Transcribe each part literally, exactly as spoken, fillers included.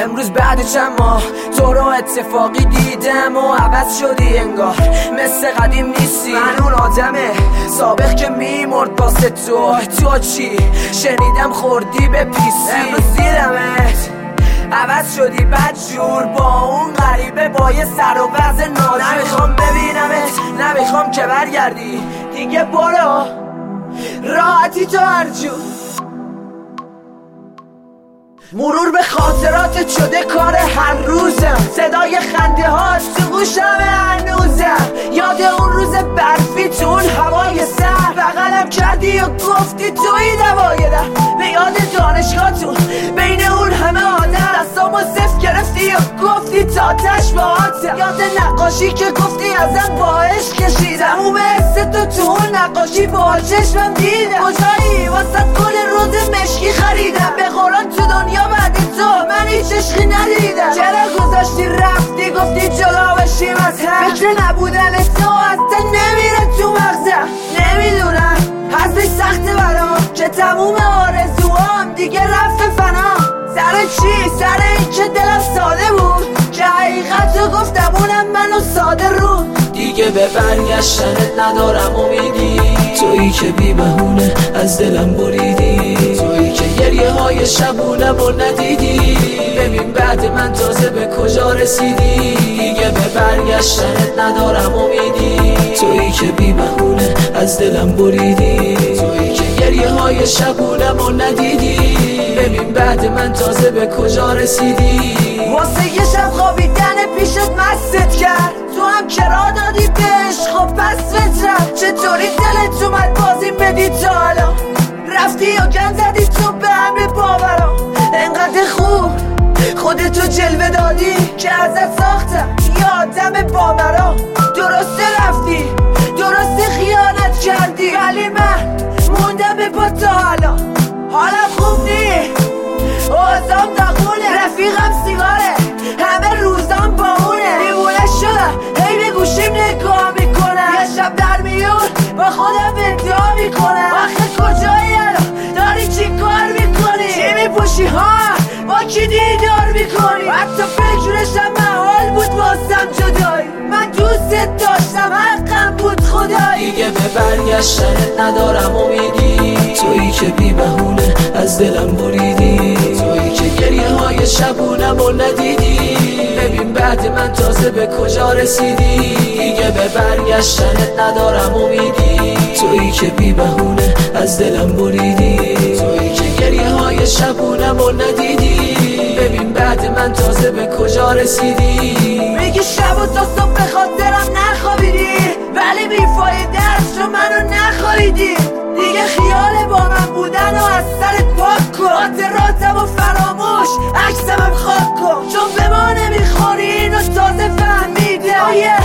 امروز بعد چند ماه تو رو اتفاقی دیدم و عوض شدی انگار، مثل قدیم نیستی. من اون آدمه سابق که میمرد واسه تو. تو چی؟ شنیدم خوردی به پیسی. امروز دیدمت عوض شدی بدجور با اون غریبه با یه سر و وضع ناجور. نمیخوام ببینمت، نمیخوام که برگردی دیگه، برو راحتی تو هرجور. مرور به خاطرات شده کار هر روزم، صدای خنده ها تو گوشم هنوزم. یاد اون روز برفی تو اون هوای سر، بغلم کردی و گفتی توی دوای در. به یاد دانشگاهتون بین اون همه آدم، دستامو صف گرفتی و گفتی تاتش با آتم. یاد نقاشی که گفتی ازم با عشق کشیدم، تموم حس تو تو اون نقاشی با چشمم دیدم. کجایی واسه گل روز مشکی خریدم، به قرآن تو دنیا بعد تو من هیچ عشقی ندیدم. چرا گذاشتی رفتی گفتی جدا بشیم از هم، فکر نبودن تو اصلا نمیره تو مغزم. نمیدونم حرفش سخته برام که تموم آرزوام دیگه رفت فنا. سر چی؟ سر این که دلم ساده بود، که حقیقت رو گفتم اونم منو ساده رو. دیگه به برگشتنت ندارم امیدی، تویی که بی بهونه از دلم بریدی، تویی که گریه های شبونم رو ندیدی. ببین بعد من تازه به کجا رسیدی. دیگه به برگشتنت ندارم امیدی، تویی که بی بهونه از دلم بریدی، تویی که گریه های شبونم رو ندیدی. ببین بعد من تازه به کجا رسیدی. واسه یه شب خوابیدن پیشت مستت کرد، تو هم کرا دادی بهش. خب پس فطرت چطوری دلت اومد بازی بدی تا حالا؟ رفتی و گن زدی تو به همه باورا. انقدر خوب خودتو جلوه دادی که ازت ساختم یه آدم باورا. درسته رفتی، درسته خیانت کردی، ولی من موندم به پا تا حالا. حالم خوب نی، اوزام داغونه، رفیقم سیگاره، همه روزام با اونه. دیوونه شدم هی به گوشیم نگاه میکنم، یه شب در میون با خودم ادعا میکنم. آخه کجایی الان داری چی کار میکنی؟ چی میپوشی ها؟ با کی دیدار میکنی؟ حتی فکرشم محال بود واسم جدایی. من دوست داشتم حقم بود خدایی. دیگه به برگشتنت ندارم امیدی، تویی که بی بهونه از دلم بریدی، تویی که گریه های شبونم رو ندیدی. ببین بعد من تازه به کجا رسیدی. دیگه به برگشتنت ندارم امیدی، تویی که بی بهونه از دلم بریدی، تویی که گریه های شبونم رو ندیدی. ببین بعد من تازه به کجا رسیدی. میگی شب و تا صبح به خاطرم نخوابیدی، ولی بیفایده است رو منو نخوریدی. دیگه خیال با من بودن و از سرت پاک کن، خاطراتم و فراموش عکسم هم خاک کن. چون به ما نمیخوری اینو تازه فهمیده. آیه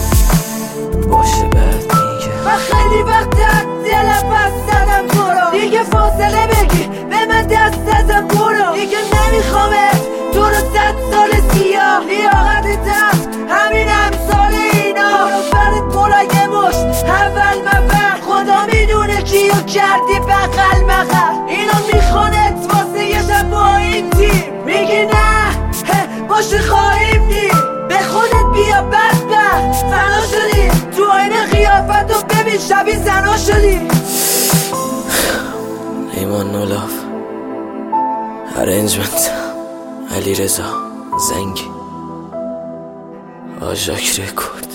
باشه بعد میگه من خیلی وقت از دلم پس زدم تو رو. دیگه فاصله بگی به من دست ازم برو. دیگه نمیخوامت تو رو صد سال سیاه، لیاقتت هست همین امثال اینا. برو برت برای مشت اول مفر، خدا میدونه کیو کردی بغل مغر. اینو میخونت واسه یه شب با این تیم. میگی نه باشه خواهیم دیم، به خودت بیا بدبخت فنا شدی. تو آینه قیافت رو ببین شبیه زنا شدی. ایمان نولاف ارنجمنت علی رضا زنگی آژاک رکورد.